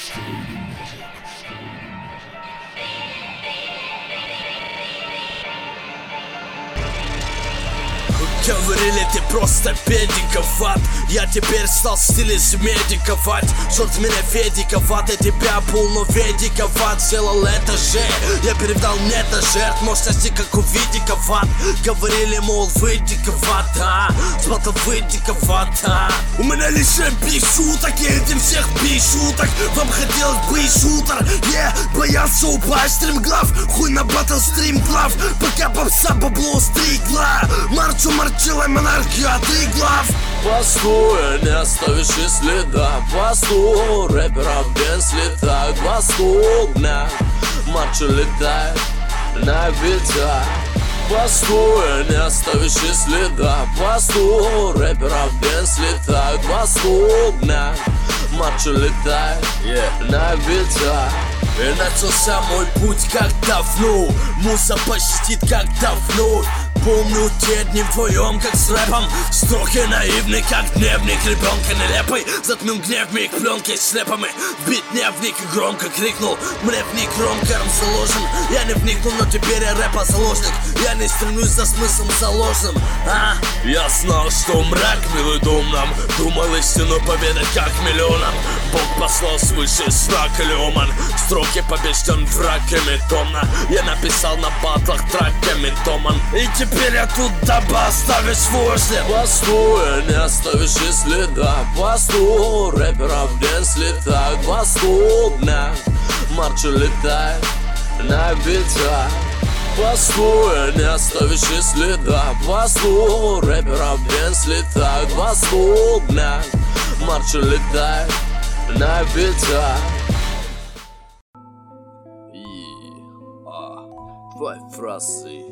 Говорили, ты просто педиковат. Я теперь стал в стиле медиковать. Черт меня федиковат, я тебя полно ведиковат. Сделал это же, я перевдал это жертв мощности, как у видиковат. Говорили, мол, выдиковат, смотрел выдиковат, У меня лишь без шуток, я этим всех пишу. Так вам хотелось бы шутер, боялся упасть стримглав. Хуй на батл стримглав, пока попса бабло стригла. Марчу марчила монархия, ты глав. Посту, не оставишь и следа. Посту, рэперов без летают. Посту, дня, марчу летает на битах. Посту, не оставишь и следа. Посту, рэперов без летают. Посту, дня, марчу летает на битах. И начался мой путь как давно. Муза пощадит как давно. Помню те дни вдвоем, как с рэпом. Строгий, наивный, как дневник ребенка нелепый. Затмил гнев миг пленкой с слепами. Вбит дневник и громко крикнул. Мне в них громком заложен. Я не вникнул, но теперь я рэпа заложник. Я не стремлюсь за смыслом заложенным. Я знал, что мрак милый дом нам. Думал истину победы как миллионам. Бог послал свыше знак Леоман. Строки побежден врагами томно. Я написал на батлах траками томан. И теперь я тут дабы оставить свой след. Посту, не оставишь и следа. Посту, рэперов не слетают. Посту, дня, марчу летает на битах. Посту, не оставишь и следа. Посту, рэперов не слетают. Посту, дня, марчу летает на битах. Твои фразы,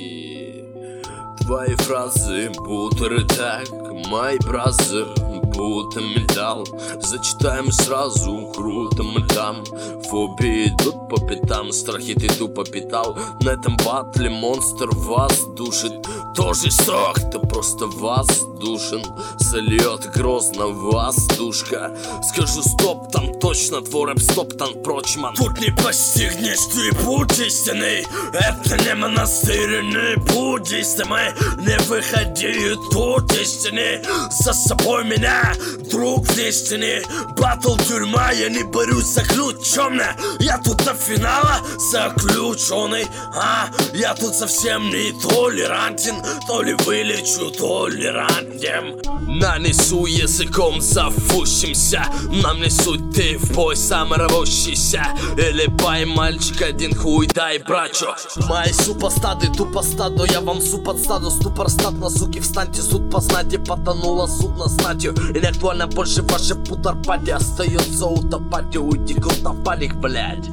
твои фразы будто рытак, мои фразы будто металл. Зачитаем сразу, круто мы там. Фобии идут по пятам, страхи ты тупо питал. На этом батле монстр вас душит. Тоже срок, ты просто воздушен. Сольет грозно воздушка. Скажу стоп, там точно твой рэп стоп, там прочман. Тут не постигнешь ты путь истинный. Это не монастырь, не буддисты. Мы не выходи тут истины. За собой меня, друг в истине. Батл тюрьма, я не борюсь за ключом. Я тут до финала заключенный. Я тут совсем не толерантен. То ли вылечу толерантен. Нанесу языком зовущимся. Нам не суть, ты в бой сам рвущийся. Или бай, мальчик, один хуй дай, брачо. Мои супостаты, тупостат, но я вам супостаду. Ступорстат на суки, встаньте, суд познайте. Потонула суд на знатью. И не актуально больше ваши путарпати. Остается утопать и уйти круто в парик, блядь.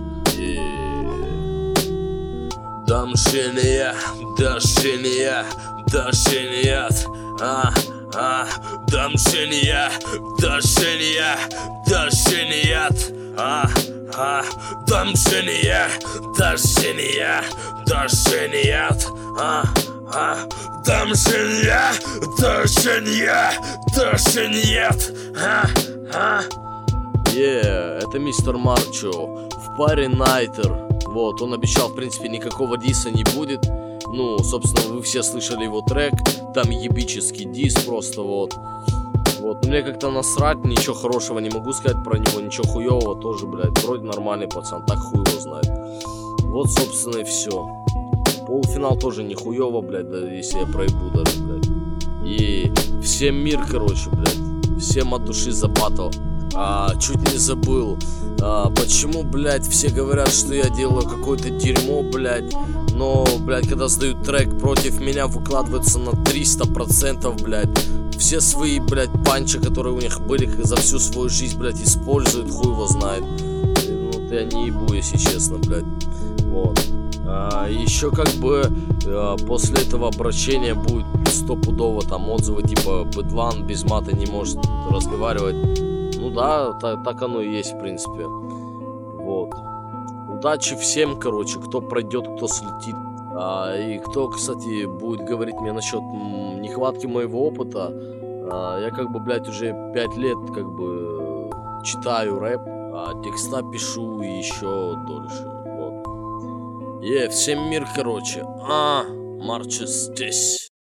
Дамшиния, дашиния, дашиният. Дамшиния, дашиния, дашиният. Дамшиния, дашиния, дашиният. Дамшиния, дашиния, дашиният. Это мистер Марчо в паре Найтер. Вот, он обещал, в принципе, никакого диса не будет. Ну, собственно, вы все слышали его трек. Там ебический дис просто, вот. Вот, мне как-то насрать, ничего хорошего не могу сказать про него, ничего хуевого тоже, блядь. Вроде нормальный пацан, так хуй его знает. Вот, собственно, и все. Полуфинал тоже не хуево, блядь, да, если я проебу даже, блядь. И всем мир, короче, блядь. Всем от души за батл. Чуть не забыл. Почему, блядь, все говорят, что я делаю какое-то дерьмо, блядь. Но, блядь, когда сдают трек против меня, выкладывается на 300%, блядь. Все свои, блядь, панчи, которые у них были за всю свою жизнь, блядь, используют, хуй его знает. Ну, я не ебу, если честно, блядь. Вот. Еще как бы после этого обращения будет стопудово там отзывы типа Бэдван без мата не может разговаривать. Ну да, так оно и есть в принципе. Вот. Удачи всем, короче, кто пройдет, кто слетит. И кто, кстати, будет говорить мне насчет нехватки моего опыта. Я как бы, блядь, уже 5 лет как бы читаю рэп. а текста пишу еще дольше. Вот. Всем мир, короче. Марча здесь.